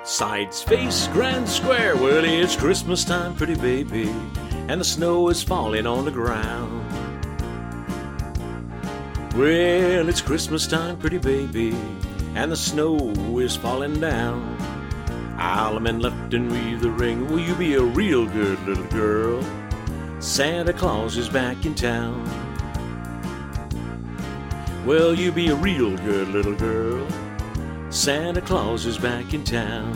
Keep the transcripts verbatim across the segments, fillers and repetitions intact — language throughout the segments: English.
Sides, face, grand square. Well, it's Christmas time, pretty baby, and the snow is falling on the ground. Well, it's Christmas time, pretty baby, and the snow is falling down. Alderman left and weave the ring. Will you be a real good little girl? Santa Claus is back in town. Well, you be a real good little girl. Santa Claus is back in town.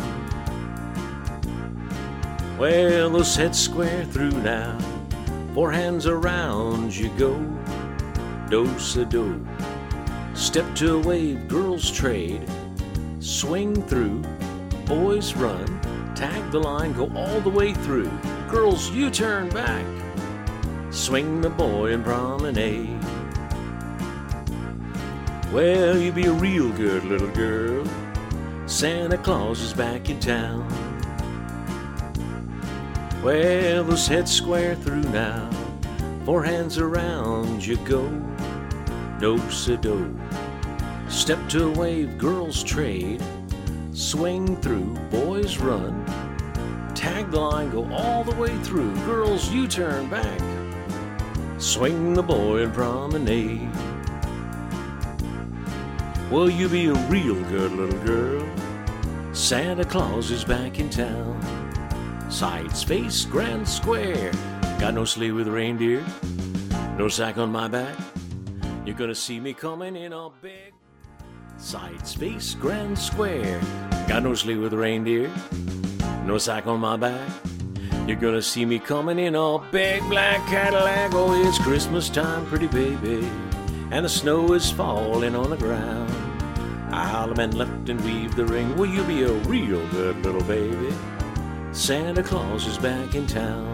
Well, those heads square through now. Four hands around you go. Do-sa-do. Step to a wave, girls trade. Swing through, boys run. Tag the line, go all the way through. Girls, you turn back. Swing the boy and promenade. Well, you be a real good little girl. Santa Claus is back in town. Well, those heads square through now. Four hands around you go. Do-sa-do. Step to a wave, girls trade. Swing through, boys run. Tag the line, go all the way through. Girls, you turn back. Swing the boy and promenade. Well, you be a real good little girl. Santa Claus is back in town. Sides, face, grand square. Got no sleigh with reindeer, no sack on my back. You're gonna see me coming in all big. Sides, face, grand square. Got no sleigh with reindeer, no sack on my back. You're gonna see me coming in all big black Cadillac. Oh, it's Christmas time, pretty baby, and the snow is falling on the ground. Alderman left and weave the ring. Will you be a real good little baby? Santa Claus is back in town.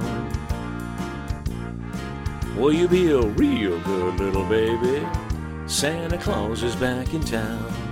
Will you be a real good little baby? Santa Claus is back in town.